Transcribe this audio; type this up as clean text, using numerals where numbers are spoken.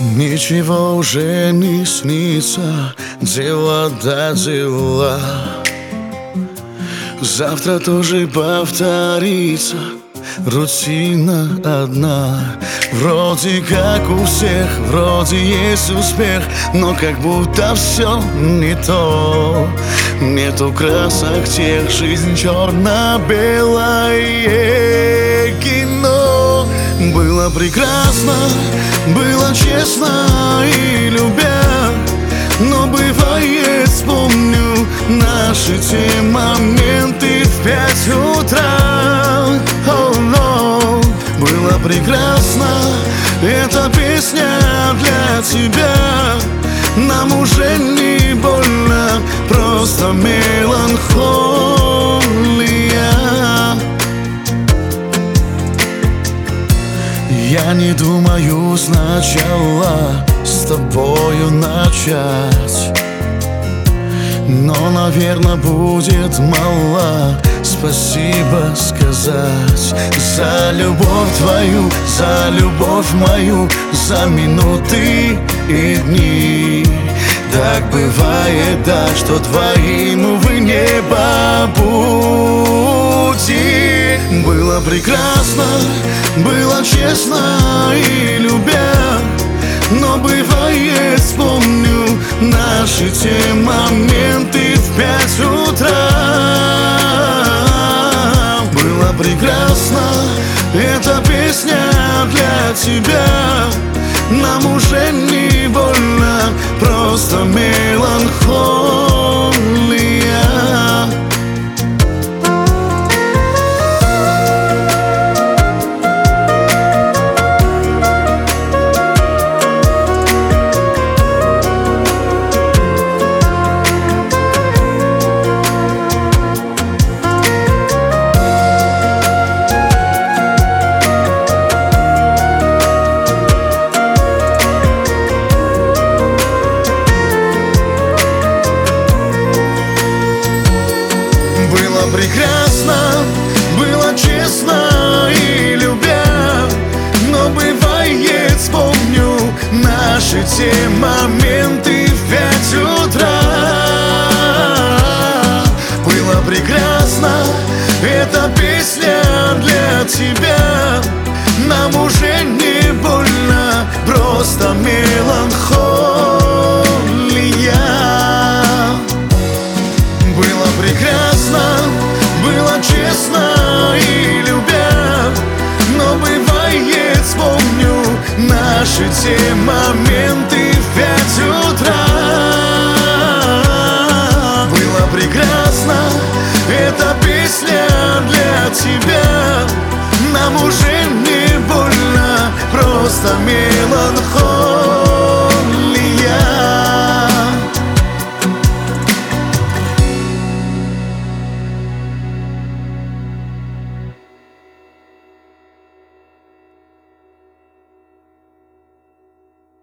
Ничего уже не снится, дело да дела. Завтра тоже повторится рутина одна. Вроде как у всех, вроде есть успех, но как будто все не то. Нету красок тех, жизнь черно-белое кино. Было прекрасно, было честно и любя, но бывает, вспомню наши те моменты в 5 утра. Oh, no. Было прекрасно, эта песня для тебя. Нам уже не больно, просто меланхолия. Я не думаю сначала с тобою начать, но, наверное, будет мало спасибо сказать за любовь твою, за любовь мою, за минуты и дни. Так бывает, да, что твоим, увы, небо пути. Было прекрасно, было честно и любя, но бывает, вспомню наши те моменты в 5 утра. Было прекрасно, эта песня для тебя. Нам уже не больно, просто меланхолия. Было прекрасно, было честно и любя, но бывает, вспомню наши те моменты в 5 утра. Было прекрасно, эта песня для тебя. Нам уже не больно, просто меланхолия. Было прекрасно, было честно и любя, но бывает, вспомню наши те моменты в 5 утра. Было прекрасно, эта песня для тебя. Нам уже не больно, просто меланхолия.